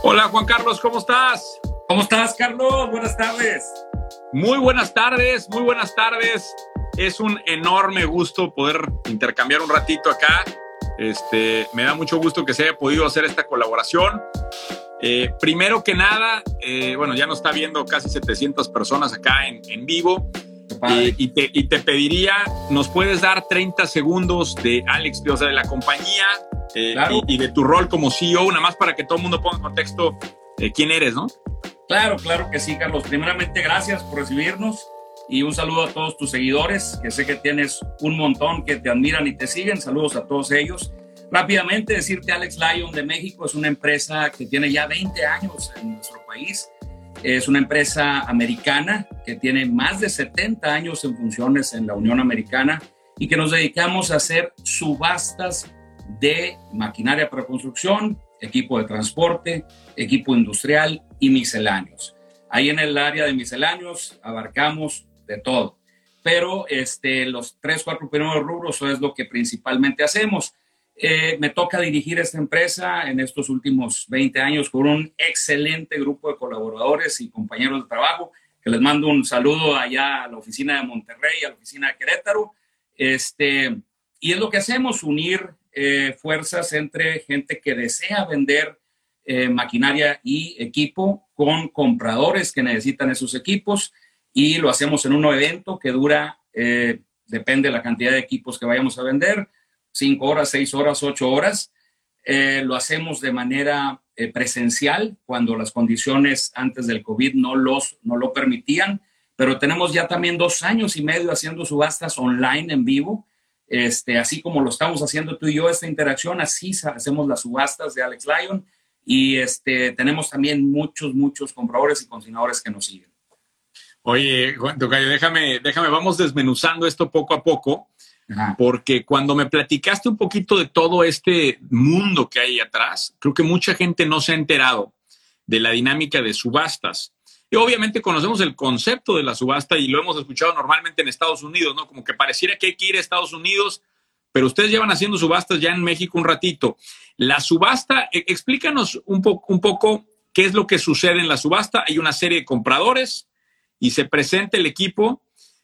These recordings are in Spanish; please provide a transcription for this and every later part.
Hola Juan Carlos, ¿cómo estás? ¿Cómo estás, Carlos? Buenas tardes. Muy buenas tardes, muy buenas tardes. Es un enorme gusto poder intercambiar un ratito acá. Me da mucho gusto que se haya podido hacer esta colaboración. Primero que nada, ya nos está viendo casi 700 personas acá en vivo. Y te pediría, ¿nos puedes dar 30 segundos de Alex, o sea, de la compañía Claro. y de tu rol como CEO, nada más para que todo el mundo ponga en contexto quién eres, ¿no? Claro que sí, Carlos. Primeramente, gracias por recibirnos y un saludo a todos tus seguidores, que sé que tienes un montón que te admiran y te siguen. Saludos a todos ellos. Rápidamente decirte, Alex Lion de México es una empresa que tiene ya 20 años en nuestro país. Es una empresa americana que tiene más de 70 años en funciones en la Unión Americana y que nos dedicamos a hacer subastas de maquinaria para construcción, equipo de transporte, equipo industrial y misceláneos. Ahí en el área de misceláneos abarcamos de todo, pero los 3-4 primeros rubros es lo que principalmente hacemos. Me toca dirigir esta empresa en estos últimos 20 años con un excelente grupo de colaboradores y compañeros de trabajo, que les mando un saludo allá a la oficina de Monterrey, a la oficina de Querétaro. Y es lo que hacemos, unir fuerzas entre gente que desea vender maquinaria y equipo con compradores que necesitan esos equipos, y lo hacemos en un evento que dura, depende de la cantidad de equipos que vayamos a vender, 5 horas, 6 horas, 8 horas. Lo hacemos de manera presencial cuando las condiciones antes del COVID no lo permitían, pero tenemos ya también 2 años y medio haciendo subastas online en vivo. Así como lo estamos haciendo tú y yo, esta interacción, así hacemos las subastas de Alex Lion, y tenemos también muchos compradores y consignadores que nos siguen. Oye, Juan Tocayo, déjame, vamos desmenuzando esto poco a poco. Ajá. Porque cuando me platicaste un poquito de todo este mundo que hay atrás, creo que mucha gente no se ha enterado de la dinámica de subastas. Y obviamente conocemos el concepto de la subasta y lo hemos escuchado normalmente en Estados Unidos, ¿no? Como que pareciera que hay que ir a Estados Unidos, pero ustedes llevan haciendo subastas ya en México un ratito. La subasta, explícanos un poco qué es lo que sucede en la subasta. Hay una serie de compradores y se presenta el equipo,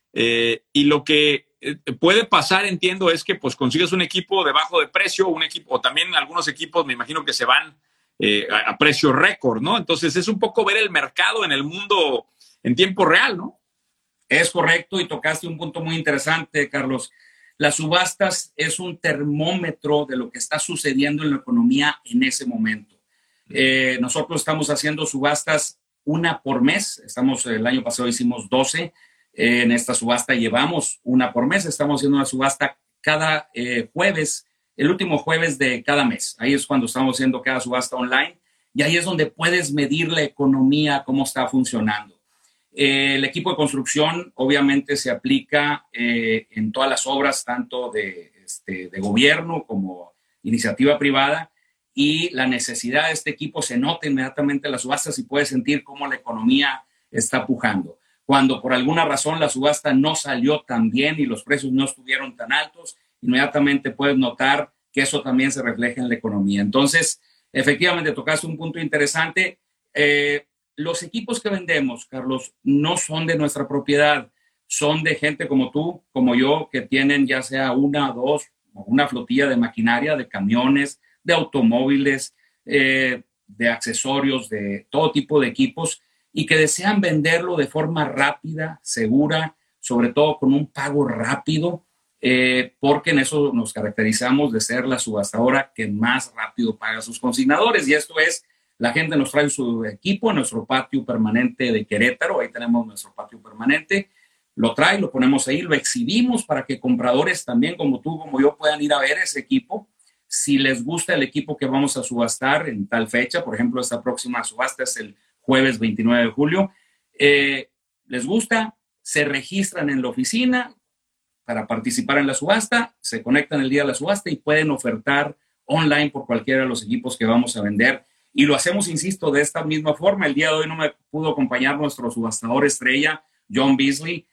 y lo que puede pasar, entiendo, es que pues consigues un equipo debajo de precio, o también algunos equipos me imagino que se van a precio récord, ¿no? Entonces es un poco ver el mercado en el mundo en tiempo real, ¿no? Es correcto, y tocaste un punto muy interesante, Carlos. Las subastas es un termómetro de lo que está sucediendo en la economía en ese momento. Nosotros estamos haciendo subastas una por mes. El año pasado hicimos 12. En esta subasta llevamos una por mes. Estamos haciendo una subasta cada jueves, el último jueves de cada mes. Ahí es cuando estamos haciendo cada subasta online, y ahí es donde puedes medir la economía, cómo está funcionando. El equipo de construcción obviamente se aplica en todas las obras, tanto de gobierno como iniciativa privada, y la necesidad de este equipo se nota inmediatamente en las subastas y puedes sentir cómo la economía está pujando. Cuando por alguna razón la subasta no salió tan bien y los precios no estuvieron tan altos, inmediatamente puedes notar que eso también se refleja en la economía. Entonces, efectivamente, tocaste un punto interesante. Los equipos que vendemos, Carlos, no son de nuestra propiedad, son de gente como tú, como yo, que tienen ya sea una, dos, o una flotilla de maquinaria, de camiones, de automóviles, de accesorios, de todo tipo de equipos, y que desean venderlo de forma rápida, segura, sobre todo con un pago rápido, porque en eso nos caracterizamos de ser la subastadora que más rápido paga a sus consignadores. Y esto es, la gente nos trae su equipo en nuestro patio permanente de Querétaro. Ahí tenemos nuestro patio permanente. Lo trae, lo ponemos ahí, lo exhibimos para que compradores también como tú, como yo, puedan ir a ver ese equipo. Si les gusta el equipo que vamos a subastar en tal fecha, por ejemplo, esta próxima subasta es el jueves 29 de julio, les gusta, se registran en la oficina para participar en la subasta, se conectan el día de la subasta y pueden ofertar online por cualquiera de los equipos que vamos a vender. Y lo hacemos, insisto, de esta misma forma. El día de hoy no me pudo acompañar nuestro subastador estrella, John Beasley.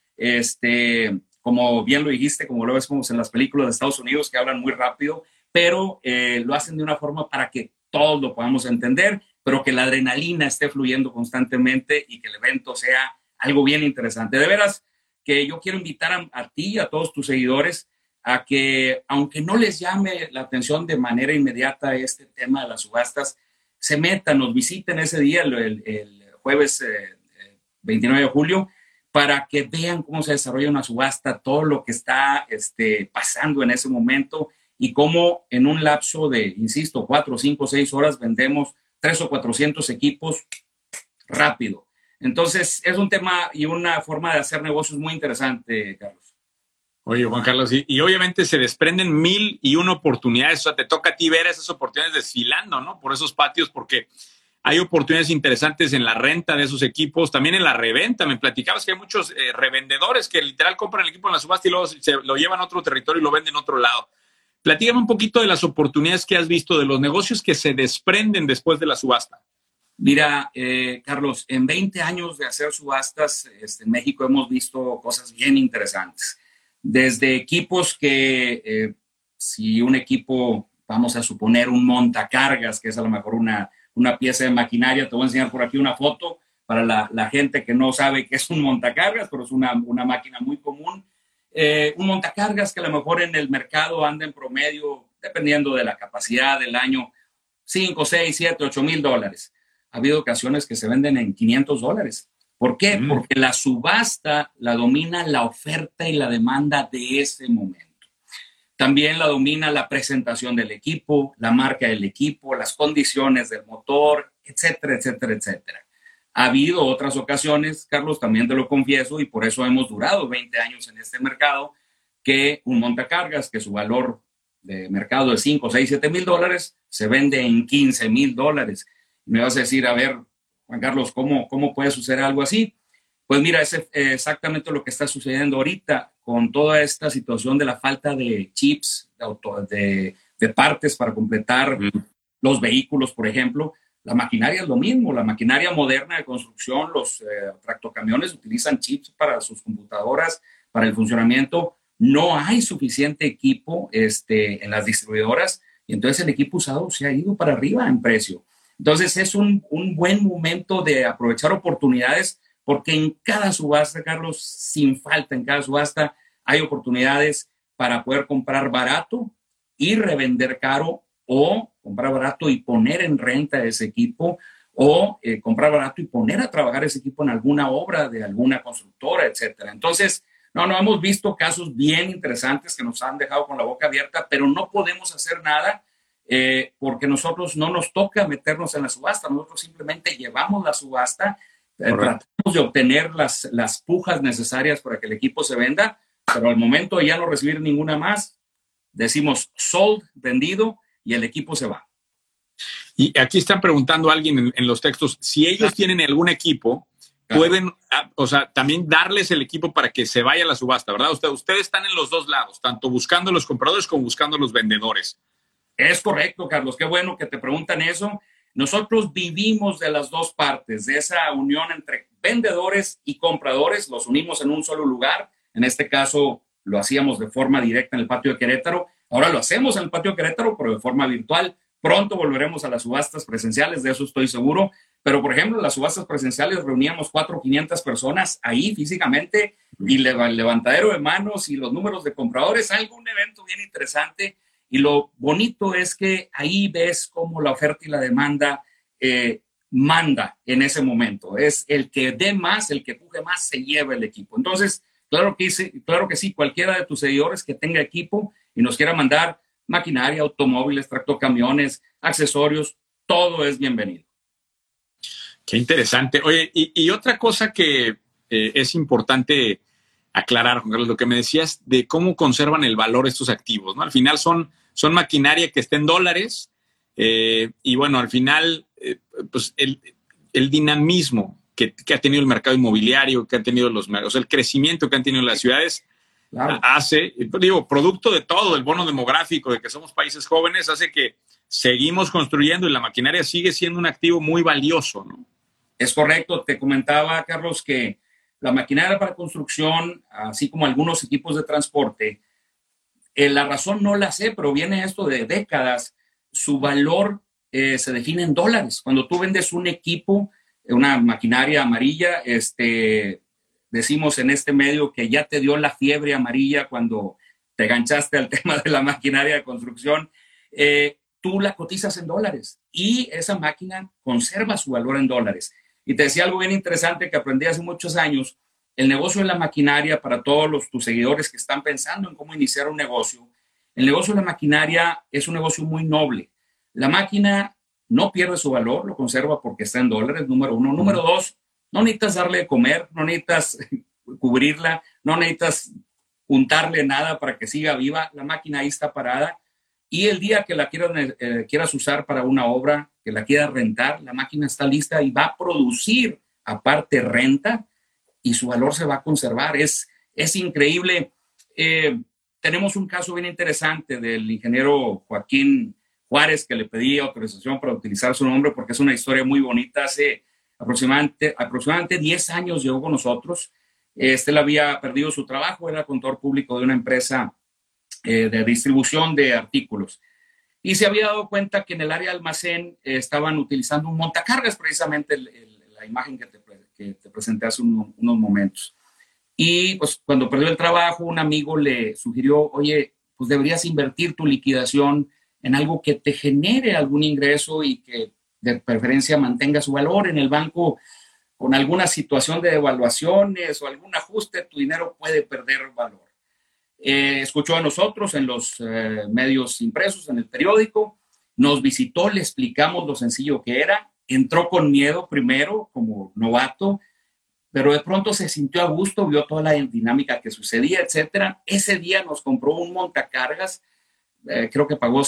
Como bien lo dijiste, como lo vemos en las películas de Estados Unidos que hablan muy rápido, pero lo hacen de una forma para que todos lo podamos entender. pero que la adrenalina esté fluyendo constantemente y que el evento sea algo bien interesante. De veras que yo quiero invitar a ti y a todos tus seguidores a que, aunque no les llame la atención de manera inmediata este tema de las subastas, se metan, nos visiten ese día, el jueves 29 de julio, para que vean cómo se desarrolla una subasta, todo lo que está pasando en ese momento y cómo en un lapso de, insisto, 4, 5, 6 horas vendemos 300 o 400 equipos rápido. Entonces, es un tema y una forma de hacer negocios muy interesante, Carlos. Oye, Juan Carlos, y obviamente se desprenden 1001 oportunidades. O sea, te toca a ti ver esas oportunidades desfilando, ¿no? Por esos patios, porque hay oportunidades interesantes en la renta de esos equipos, también en la reventa. Me platicabas que hay muchos revendedores que literal compran el equipo en la subasta y luego se lo llevan a otro territorio y lo venden a otro lado. Platícame un poquito de las oportunidades que has visto, de los negocios que se desprenden después de la subasta. Mira, Carlos, en 20 años de hacer subastas en México hemos visto cosas bien interesantes. Desde equipos que, si un equipo, vamos a suponer un montacargas, que es a lo mejor una pieza de maquinaria, te voy a enseñar por aquí una foto para la gente que no sabe qué es un montacargas, pero es una máquina muy común. Un montacargas que a lo mejor en el mercado anda en promedio, dependiendo de la capacidad del año, 5, 6, 7, 8 mil dólares. Ha habido ocasiones que se venden en $500. ¿Por qué? Porque la subasta la domina la oferta y la demanda de ese momento. También la domina la presentación del equipo, la marca del equipo, las condiciones del motor, etcétera, etcétera, etcétera. Ha habido otras ocasiones, Carlos, también te lo confieso, y por eso hemos durado 20 años en este mercado, que un montacargas, que su valor de mercado es 5, 6, 7 mil dólares, se vende en $15,000. Me vas a decir, a ver, Juan Carlos, ¿cómo puede suceder algo así? Pues mira, es exactamente lo que está sucediendo ahorita con toda esta situación de la falta de chips, de partes para completar los vehículos, por ejemplo. La maquinaria es lo mismo, la maquinaria moderna de construcción, los tractocamiones utilizan chips para sus computadoras, para el funcionamiento. No hay suficiente equipo en las distribuidoras y entonces el equipo usado se ha ido para arriba en precio. Entonces es un buen momento de aprovechar oportunidades porque en cada subasta, Carlos, sin falta, en cada subasta hay oportunidades para poder comprar barato y revender caro, o comprar barato y poner en renta ese equipo, o comprar barato y poner a trabajar ese equipo en alguna obra de alguna constructora, etcétera. Entonces, no hemos visto casos bien interesantes que nos han dejado con la boca abierta, pero no podemos hacer nada porque nosotros no nos toca meternos en la subasta. Nosotros simplemente llevamos la subasta, tratamos de obtener las pujas necesarias para que el equipo se venda, pero al momento de ya no recibir ninguna más, decimos sold, vendido, y el equipo se va. Y aquí están preguntando a alguien en los textos, si ellos tienen algún equipo, pueden, o sea, también darles el equipo para que se vaya a la subasta, ¿verdad? Ustedes están en los dos lados, tanto buscando a los compradores como buscando a los vendedores. Es correcto, Carlos. Qué bueno que te preguntan eso. Nosotros vivimos de las dos partes, de esa unión entre vendedores y compradores. Los unimos en un solo lugar. En este caso, lo hacíamos de forma directa en el patio de Querétaro. Ahora lo hacemos en el patio de Querétaro, pero de forma virtual. Pronto volveremos a las subastas presenciales, de eso estoy seguro. Pero, por ejemplo, en las subastas presenciales reuníamos 400 o 500 personas ahí físicamente y el levantadero de manos y los números de compradores. Un evento bien interesante. Y lo bonito es que ahí ves cómo la oferta y la demanda manda en ese momento. Es el que dé más, el que puje más, se lleva el equipo. Entonces, claro que sí, cualquiera de tus seguidores que tenga equipo y nos quiera mandar maquinaria, automóviles, tractocamiones, accesorios, todo es bienvenido. Qué interesante. Oye, y otra cosa que es importante aclarar, Juan Carlos, lo que me decías de cómo conservan el valor estos activos, ¿no? Al final son maquinaria que está en dólares y bueno, al final pues el dinamismo que ha tenido el mercado inmobiliario, que ha tenido el crecimiento que han tenido las ciudades, claro, hace, producto de todo, del bono demográfico, de que somos países jóvenes, hace que seguimos construyendo y la maquinaria sigue siendo un activo muy valioso, ¿no? Es correcto. Te comentaba, Carlos, que la maquinaria para construcción, así como algunos equipos de transporte, la razón no la sé, pero viene esto de décadas. Su valor se define en dólares. Cuando tú vendes un equipo, una maquinaria amarilla, decimos en este medio que ya te dio la fiebre amarilla cuando te ganchaste al tema de la maquinaria de construcción, tú la cotizas en dólares y esa máquina conserva su valor en dólares. Y te decía algo bien interesante que aprendí hace muchos años. El negocio de la maquinaria, para todos tus seguidores que están pensando en cómo iniciar un negocio, el negocio de la maquinaria es un negocio muy noble. La máquina no pierde su valor, lo conserva porque está en dólares, número uno. Número dos, no necesitas darle de comer, no necesitas cubrirla, no necesitas untarle nada para que siga viva. La máquina ahí está parada y el día que la quieras usar para una obra, que la quieras rentar, la máquina está lista y va a producir aparte renta y su valor se va a conservar. Es increíble. Tenemos un caso bien interesante del ingeniero Joaquín Juárez, que le pedí autorización para utilizar su nombre porque es una historia muy bonita. Hace aproximadamente 10 años llegó con nosotros. Él había perdido su trabajo, era contador público de una empresa de distribución de artículos. Y se había dado cuenta que en el área de almacén estaban utilizando un montacargas, precisamente la imagen que te presenté hace unos momentos. Y pues cuando perdió el trabajo, un amigo le sugirió, oye, pues deberías invertir tu liquidación en algo que te genere algún ingreso y que de preferencia mantenga su valor en el banco. Con alguna situación de devaluaciones o algún ajuste, tu dinero puede perder valor. Escuchó a nosotros en los medios impresos, en el periódico, nos visitó, le explicamos lo sencillo que era, entró con miedo primero como novato, pero de pronto se sintió a gusto, vio toda la dinámica que sucedía, etcétera. Ese día nos compró un montacargas, creo que pagó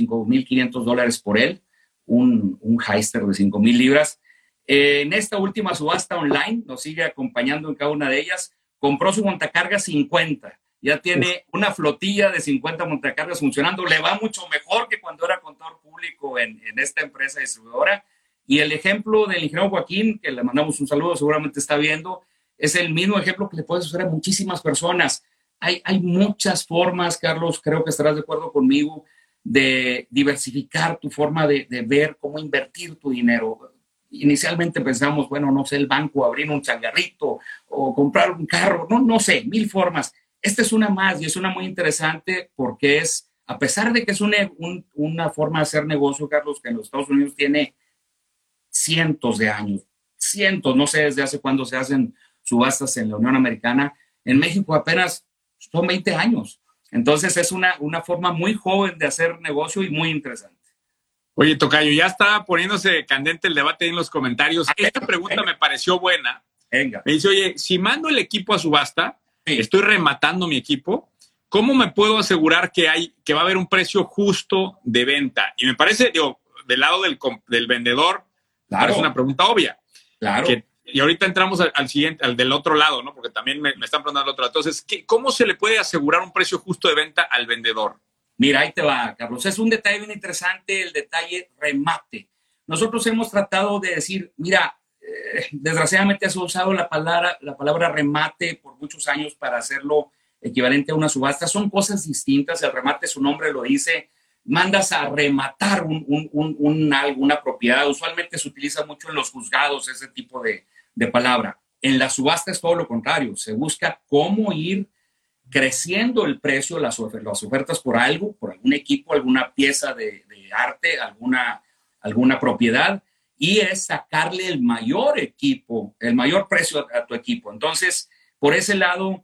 $5,500 por él, un Hyster de 5,000 libras. En esta última subasta online, nos sigue acompañando en cada una de ellas, compró su montacargas 50. Ya tiene una flotilla de 50 montacargas funcionando. Le va mucho mejor que cuando era contador público en esta empresa distribuidora. Y el ejemplo del ingeniero Joaquín, que le mandamos un saludo, seguramente está viendo, es el mismo ejemplo que le puede suceder a muchísimas personas. Hay muchas formas, Carlos, creo que estarás de acuerdo conmigo, de diversificar tu forma de ver cómo invertir tu dinero. Inicialmente pensamos, bueno, no sé, el banco, abrir un changarrito o comprar un carro, no sé, 1000 formas. Esta es una más y es una muy interesante porque es, a pesar de que es una forma de hacer negocio, Carlos, que en los Estados Unidos tiene cientos de años, no sé desde hace cuándo se hacen subastas en la Unión Americana, en México apenas son 20 años. Entonces es una forma muy joven de hacer negocio y muy interesante. Oye, tocayo, ya está poniéndose candente el debate en los comentarios. Esta pregunta me pareció buena. Venga. Me dice, oye, si mando el equipo a subasta, estoy rematando mi equipo, ¿cómo me puedo asegurar que va a haber un precio justo de venta? Y me parece, del lado del vendedor, claro, es una pregunta obvia. Claro. Y ahorita entramos al siguiente, al del otro lado, ¿no? Porque también me están preguntando al otro lado. Entonces, ¿cómo se le puede asegurar un precio justo de venta al vendedor? Mira, ahí te va, Carlos. Es un detalle bien interesante, el detalle remate. Nosotros hemos tratado de decir, mira, desgraciadamente has usado la palabra remate por muchos años para hacerlo equivalente a una subasta. Son cosas distintas. El remate, su nombre lo dice, mandas a rematar una propiedad. Usualmente se utiliza mucho en los juzgados ese tipo de palabra. En la subasta es todo lo contrario. Se busca cómo ir creciendo el precio, las ofertas por algo, por algún equipo, alguna pieza de arte, alguna propiedad, y es sacarle el mayor precio a tu equipo. Entonces, por ese lado,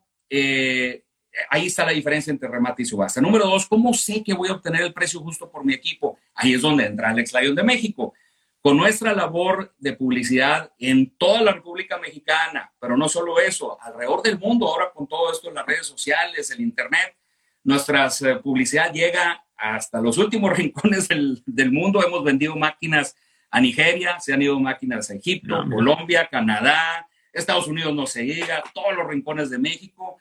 ahí está la diferencia entre remate y subasta. Número 2, ¿cómo sé que voy a obtener el precio justo por mi equipo? Ahí es donde entra el Lion de México. Con nuestra labor de publicidad en toda la República Mexicana, pero no solo eso, alrededor del mundo, ahora con todo esto, las redes sociales, el internet, nuestra publicidad llega hasta los últimos rincones del mundo. Hemos vendido máquinas a Nigeria, se han ido máquinas a Egipto, Colombia, Canadá, Estados Unidos no se llega, todos los rincones de México.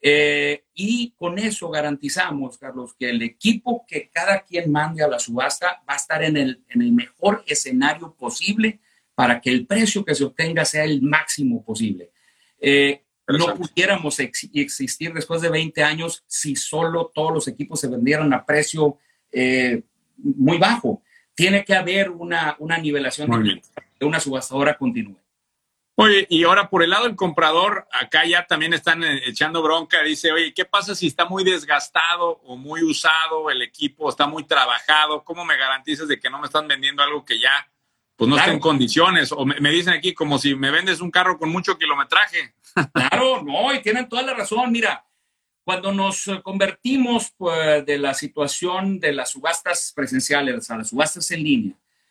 Y con eso garantizamos, Carlos, que el equipo que cada quien mande a la subasta va a estar en el mejor escenario posible para que el precio que se obtenga sea el máximo posible. No pudiéramos existir después de 20 años si solo todos los equipos se vendieran a precio muy bajo. tiene que haber una nivelación de que una subastadora continúe. Oye, y ahora por el lado del comprador, acá ya también están echando bronca. Dice, oye, ¿qué pasa si está muy desgastado o muy usado el equipo, está muy trabajado? ¿Cómo me garantizas de que no me están vendiendo algo que ya pues no está en condiciones? O me dicen aquí como si me vendes un carro con mucho kilometraje. Claro, no, y tienen toda la razón. Mira, cuando nos convertimos pues, de la situación de las subastas presenciales a las subastas en línea,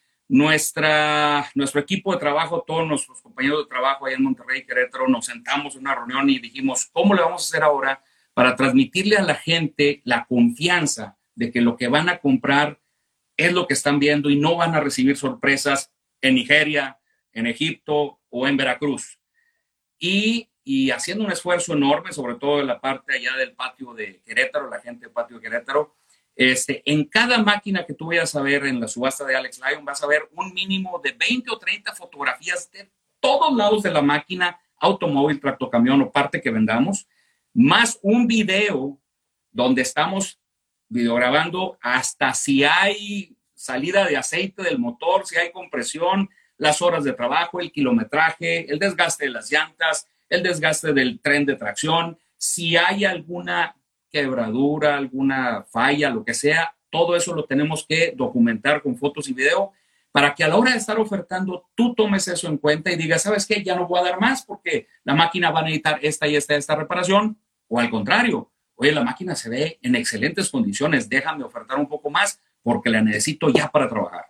nuestro equipo de trabajo, todos nuestros compañeros de trabajo allá en Monterrey, Querétaro, nos sentamos en una reunión y dijimos, ¿cómo le vamos a hacer ahora para transmitirle a la gente la confianza de que lo que van a comprar es lo que están viendo y no van a recibir sorpresas en Nigeria, en Egipto o en Veracruz? Y haciendo un esfuerzo enorme, sobre todo en la parte allá del patio de Querétaro, la gente del patio de Querétaro, en cada máquina que tú vayas a ver en la subasta de Alex Lyon, vas a ver un mínimo de 20 o 30 fotografías de todos lados de la máquina, automóvil, tractocamión o parte que vendamos, más un video donde estamos videograbando hasta si hay salida de aceite del motor, si hay compresión, las horas de trabajo, el kilometraje, el desgaste de las llantas, el desgaste del tren de tracción, si hay alguna quebradura, alguna falla, lo que sea, todo eso lo tenemos que documentar con fotos y video para que a la hora de estar ofertando tú tomes eso en cuenta y digas, ¿sabes qué? Ya no voy a dar más porque la máquina va a necesitar esta reparación, o al contrario, oye, la máquina se ve en excelentes condiciones, déjame ofertar un poco más porque la necesito ya para trabajar.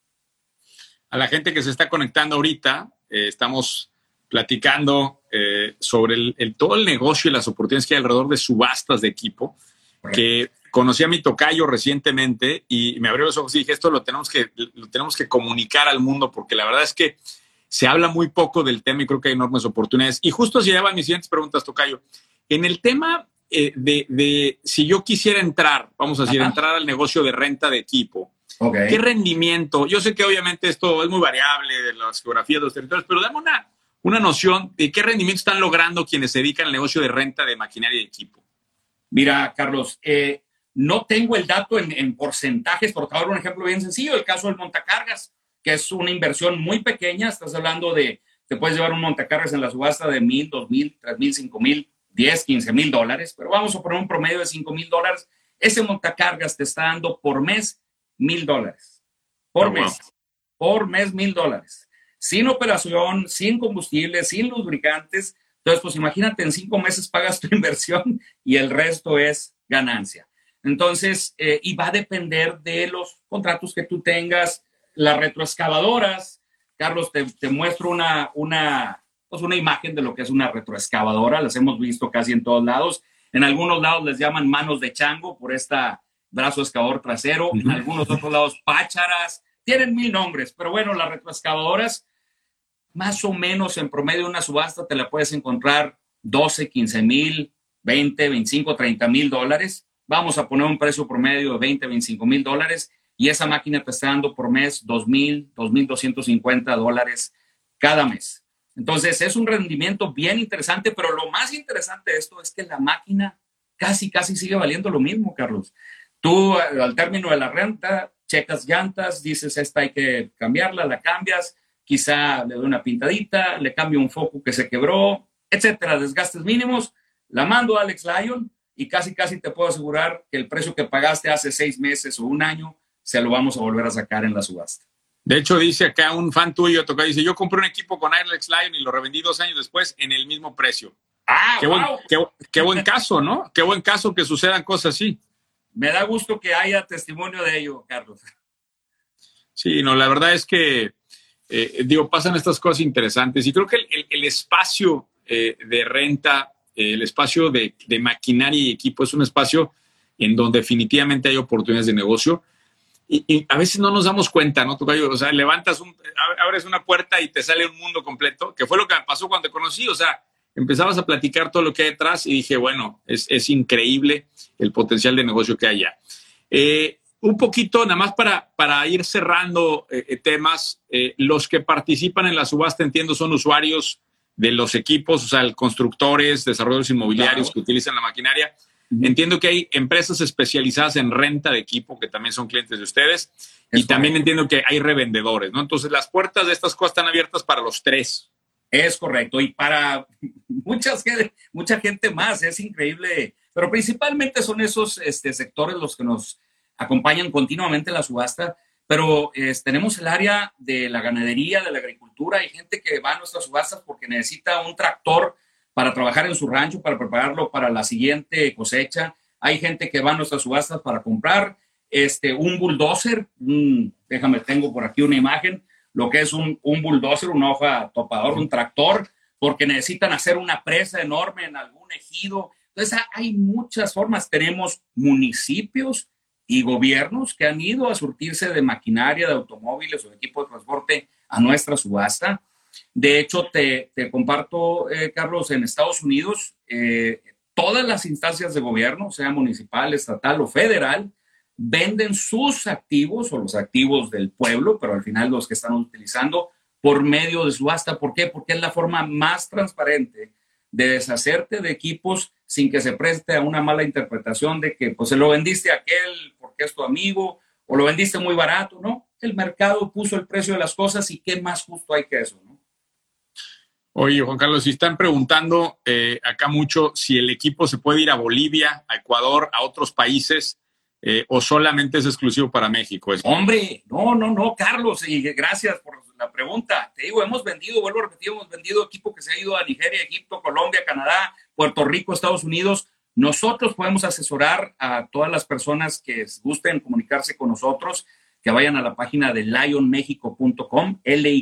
A la gente que se está conectando ahorita, estamos platicando sobre todo el negocio y las oportunidades que hay alrededor de subastas de equipo, que conocí a mi tocayo recientemente y me abrió los ojos y dije, esto lo tenemos que comunicar al mundo, porque la verdad es que se habla muy poco del tema y creo que hay enormes oportunidades. Y justo se llevan mis siguientes preguntas, tocayo. En el tema de si yo quisiera entrar, vamos a decir, entrar al negocio de renta de equipo, ¿qué rendimiento? Yo sé que obviamente esto es muy variable de las geografías de los territorios, pero dame una noción de qué rendimiento están logrando quienes se dedican al negocio de renta de maquinaria y equipo. Mira, Carlos, no tengo el dato en porcentajes, por favor, un ejemplo bien sencillo, el caso del montacargas, que es una inversión muy pequeña, estás hablando de, te puedes llevar un montacargas en la subasta de $1,000, $2,000, $3,000, $5,000, $10,000, $15,000, pero vamos a poner un promedio de $5,000. Ese montacargas te está dando por mes $1,000. Por mes. Por mes $1,000. Sin operación, sin combustible, sin lubricantes. Entonces, pues imagínate, en 5 meses pagas tu inversión y el resto es ganancia. Entonces, y va a depender de los contratos que tú tengas. Las retroexcavadoras, Carlos, te muestro una imagen de lo que es una retroexcavadora. Las hemos visto casi en todos lados. En algunos lados les llaman manos de chango por esta brazo excavador trasero. En algunos otros lados, pácharas. Tienen 1,000 nombres, pero bueno, las retroexcavadoras, más o menos en promedio una subasta te la puedes encontrar 12, 15,000, 20, 25, 30,000 dólares. Vamos a poner un precio promedio de 20, 25,000 dólares y esa máquina te está dando por mes 2,000, 2,250 dólares cada mes. Entonces es un rendimiento bien interesante, pero lo más interesante de esto es que la máquina casi sigue valiendo lo mismo, Carlos. Tú al término de la renta checas llantas, dices esta hay que cambiarla, la cambias, quizá le doy una pintadita, le cambio un foco que se quebró, etcétera, desgastes mínimos, la mando a Alex Lyon y casi te puedo asegurar que el precio que pagaste hace 6 meses o un año se lo vamos a volver a sacar en la subasta. De hecho, dice acá un fan tuyo, dice, yo compré un equipo con Alex Lyon y lo revendí 2 años después en el mismo precio. Qué buen caso, ¿no? Qué buen caso que sucedan cosas así. Me da gusto que haya testimonio de ello, Carlos. Sí, no, la verdad es que, pasan estas cosas interesantes y creo que el espacio de renta, el espacio de maquinaria y equipo es un espacio en donde definitivamente hay oportunidades de negocio y a veces no nos damos cuenta, ¿no? O sea, abres una puerta y te sale un mundo completo, que fue lo que me pasó cuando te conocí, o sea, empezabas a platicar todo lo que hay detrás y dije, bueno, es increíble el potencial de negocio que hay allá. Un poquito, nada más para ir cerrando temas, los que participan en la subasta, entiendo, son usuarios de los equipos, o sea, constructores, desarrolladores inmobiliarios que utilizan la maquinaria. Entiendo que hay empresas especializadas en renta de equipo que también son clientes de ustedes. Y también entiendo que hay revendedores, ¿no? Entonces, las puertas de estas cosas están abiertas para los tres. Es correcto. Y para mucha gente más, es increíble. Pero principalmente son esos sectores los que nos acompañan continuamente en la subasta. Pero tenemos el área de la ganadería, de la agricultura. Hay gente que va a nuestras subastas porque necesita un tractor para trabajar en su rancho, para prepararlo para la siguiente cosecha. Hay gente que va a nuestras subastas para comprar un bulldozer. Tengo por aquí una imagen, lo que es un bulldozer, una hoja topador, un tractor, porque necesitan hacer una presa enorme en algún ejido. Entonces, hay muchas formas. Tenemos municipios y gobiernos que han ido a surtirse de maquinaria, de automóviles o de equipo de transporte a nuestra subasta. De hecho, te comparto, Carlos, en Estados Unidos, todas las instancias de gobierno, sea municipal, estatal o federal, venden sus activos o los activos del pueblo, pero al final los que están utilizando por medio de subasta. ¿Por qué? Porque es la forma más transparente de deshacerte de equipos sin que se preste a una mala interpretación de que pues se lo vendiste a aquel porque es tu amigo o lo vendiste muy barato, ¿no? El mercado puso el precio de las cosas y qué más justo hay que eso, ¿no? Oye, Juan Carlos, si están preguntando acá mucho si el equipo se puede ir a Bolivia, a Ecuador, a otros países o solamente es exclusivo para México. Hombre, no, Carlos, y gracias por la pregunta. Te digo, vuelvo a repetir, hemos vendido equipo que se ha ido a Nigeria, Egipto, Colombia, Canadá, Puerto Rico, Estados Unidos. Nosotros podemos asesorar a todas las personas que gusten comunicarse con nosotros, que vayan a la página de lyonmexico.com,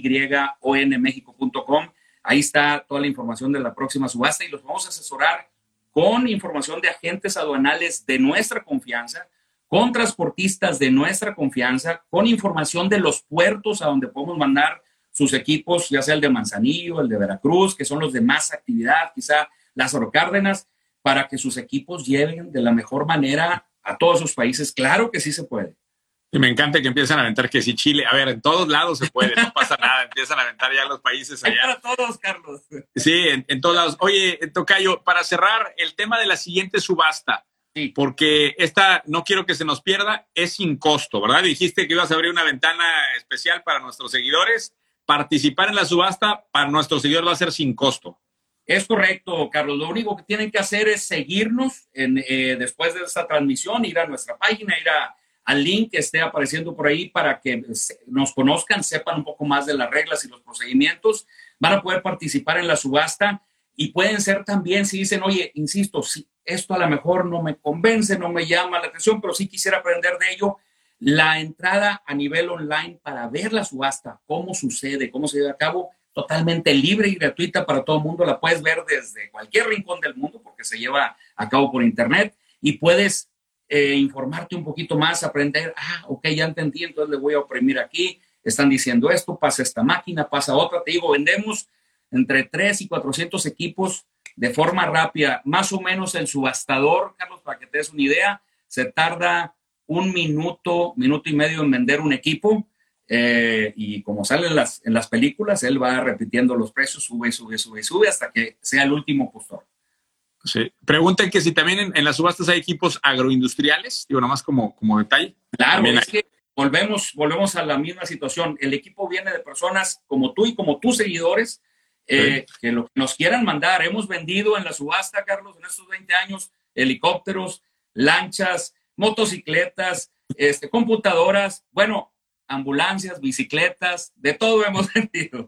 lyonmexico.com. Ahí está toda la información de la próxima subasta y los vamos a asesorar con información de agentes aduanales de nuestra confianza, con transportistas de nuestra confianza, con información de los puertos a donde podemos mandar sus equipos, ya sea el de Manzanillo, el de Veracruz, que son los de más actividad, quizá Lázaro Cárdenas, para que sus equipos lleguen de la mejor manera a todos esos países. Claro que sí se puede. Y me encanta que empiezan a aventar que si Chile, a ver, en todos lados se puede, no pasa nada, empiezan a aventar ya los países allá. Para todos, Carlos. Sí, en todos lados. Oye, Tocayo, para cerrar el tema de la siguiente subasta, sí, porque esta, no quiero que se nos pierda, es sin costo, ¿verdad? Dijiste que ibas a abrir una ventana especial para nuestros seguidores. Participar en la subasta para nuestros seguidores va a ser sin costo. Es correcto, Carlos. Lo único que tienen que hacer es seguirnos después de esta transmisión, ir a nuestra página, ir al link que esté apareciendo por ahí para que nos conozcan, sepan un poco más de las reglas y los procedimientos. Van a poder participar en la subasta y pueden ser también, si dicen, oye, insisto, si esto a lo mejor no me convence, no me llama la atención, pero sí quisiera aprender de ello, la entrada a nivel online para ver la subasta, cómo sucede, cómo se lleva a cabo, totalmente libre y gratuita para todo el mundo. La puedes ver desde cualquier rincón del mundo porque se lleva a cabo por internet y puedes informarte un poquito más, aprender, ok, ya entendí, entonces le voy a oprimir aquí, están diciendo esto, pasa esta máquina, pasa otra. Te digo, vendemos entre 300 y 400 equipos de forma rápida. Más o menos el subastador, Carlos, para que te des una idea, se tarda un minuto y medio en vender un equipo. Y como sale en las películas, él va repitiendo los precios, sube hasta que sea el último postor. Sí. Preguntan que si también en las subastas hay equipos agroindustriales, digo, nomás como detalle. Claro, es que volvemos a la misma situación. El equipo viene de personas como tú y como tus seguidores que nos quieran mandar. Hemos vendido en la subasta, Carlos, en estos 20 años, helicópteros, lanchas, motocicletas, computadoras, ambulancias, bicicletas, de todo hemos vendido.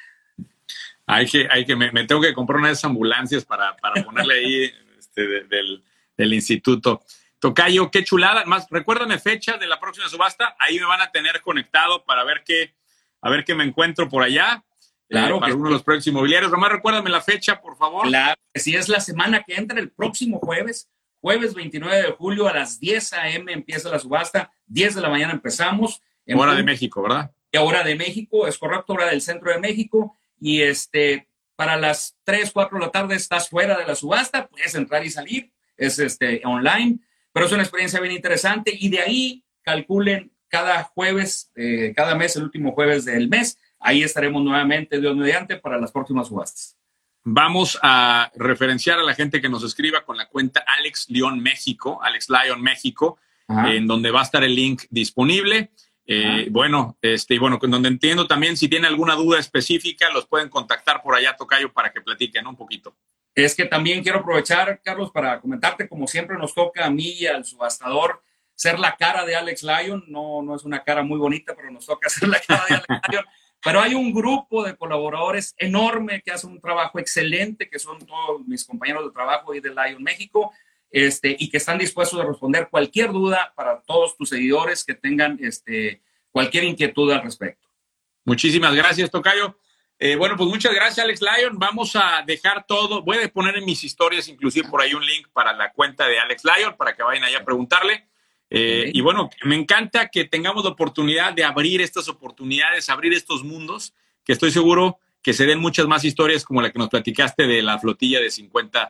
Me tengo que comprar una de esas ambulancias para ponerle ahí del instituto. Tocayo, qué chulada. Más, recuérdame fecha de la próxima subasta. Ahí me van a tener conectado para ver qué me encuentro por allá. Claro. Para uno de los proyectos inmobiliarios. Nomás recuérdame la fecha, por favor. Claro, si es la semana que entra, el próximo jueves 29 de julio a las 10 a.m. empieza la subasta. 10 de la mañana empezamos. Hora de México, ¿verdad? Hora de México, es correcto, hora del centro de México. Y para las 3, 4 de la tarde estás fuera de la subasta, puedes entrar y salir, es online, pero es una experiencia bien interesante y de ahí calculen cada jueves, cada mes, el último jueves del mes, ahí estaremos nuevamente, Dios mediante, para las próximas subastas. Vamos a referenciar a la gente que nos escriba con la cuenta Alex Lyon México, en donde va a estar el link disponible. Bueno, donde entiendo también, si tiene alguna duda específica, los pueden contactar por allá, tocayo, para que platiquen un poquito. Es que también quiero aprovechar, Carlos, para comentarte, como siempre nos toca a mí y al subastador ser la cara de Alex Lyon. No es una cara muy bonita, pero nos toca ser la cara de Alex Lyon. Pero hay un grupo de colaboradores enorme que hacen un trabajo excelente, que son todos mis compañeros de trabajo y de Lyon México, y que están dispuestos a responder cualquier duda para todos tus seguidores que tengan cualquier inquietud al respecto. Muchísimas gracias, tocayo. Bueno, pues muchas gracias, Alex Lyon. Vamos a dejar todo. Voy a poner en mis historias inclusive por ahí un link para la cuenta de Alex Lyon para que vayan allá a preguntarle. Y bueno, me encanta que tengamos la oportunidad de abrir estas oportunidades, abrir estos mundos, que estoy seguro que se den muchas más historias como la que nos platicaste de la flotilla de 50,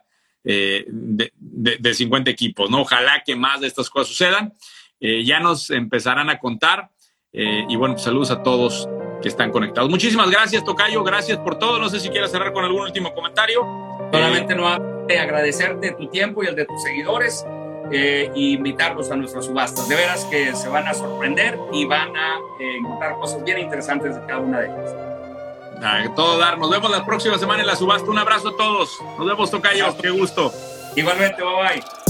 de 50 equipos, ¿no? Ojalá que más de estas cosas sucedan. Ya nos empezarán a contar. Y bueno, pues saludos a todos que están conectados. Muchísimas gracias, tocayo. Gracias por todo. No sé si quieres cerrar con algún último comentario. Solamente agradecerte tu tiempo y el de tus seguidores. Y invitarlos a nuestras subastas. De veras que se van a sorprender y van a encontrar cosas bien interesantes de cada una de ellas. Todo dar. Nos vemos la próxima semana en la subasta. Un abrazo a todos. Nos vemos, tocayo. Qué gusto. Igualmente, bye bye.